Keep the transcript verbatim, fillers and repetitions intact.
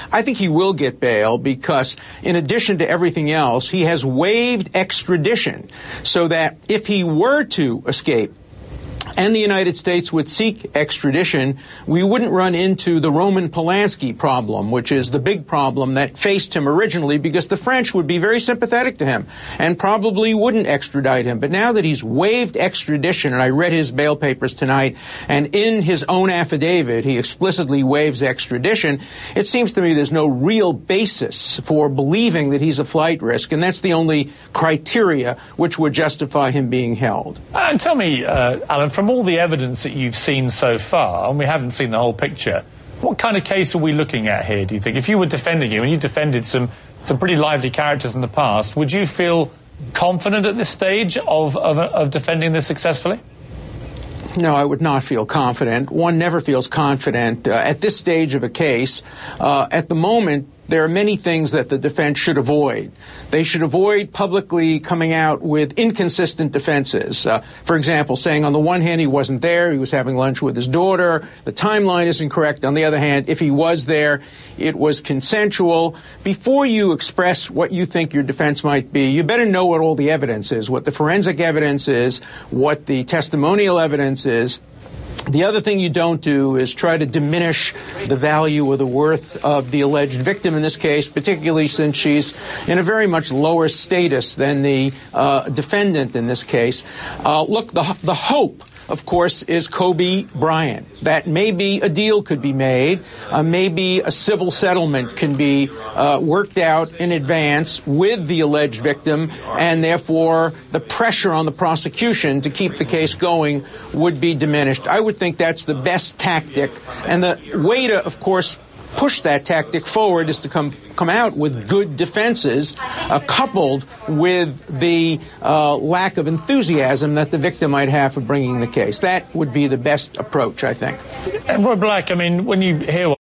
I think he will get bail because, in addition to everything else, he has waived extradition so that if he were to escape and the United States would seek extradition, we wouldn't run into the Roman Polanski problem, which is the big problem that faced him originally, because the French would be very sympathetic to him and probably wouldn't extradite him. But now that he's waived extradition, and I read his bail papers tonight, and in his own affidavit he explicitly waives extradition, it seems to me there's no real basis for believing that he's a flight risk, and that's the only criteria which would justify him being held. Uh, tell me, uh, Alan, from all the evidence that you've seen so far, and we haven't seen the whole picture, what kind of case are we looking at here, do you think? If you were defending him, and you defended some, some pretty lively characters in the past, would you feel confident at this stage of, of, of defending this successfully? No, I would not feel confident. One never feels confident uh, at this stage of a case. Uh, at the moment, there are many things that the defense should avoid. They should avoid publicly coming out with inconsistent defenses. Uh, for example, saying on the one hand he wasn't there, he was having lunch with his daughter, the timeline isn't correct. On the other hand, if he was there, it was consensual. Before you express what you think your defense might be, you better know what all the evidence is, what the forensic evidence is, what the testimonial evidence is. The other thing you don't do is try to diminish the value or the worth of the alleged victim in this case, particularly since she's in a very much lower status than the uh, defendant in this case. Uh, look, the, the hope, of course, is Kobe Bryant. That maybe a deal could be made, uh, maybe a civil settlement can be uh, worked out in advance with the alleged victim, and therefore the pressure on the prosecution to keep the case going would be diminished. I would think that's the best tactic, and the way to, of course, push that tactic forward is to come come out with good defenses, uh, coupled with the uh, lack of enthusiasm that the victim might have for bringing the case. That would be the best approach, I think. And Roy Black, I mean, when you hear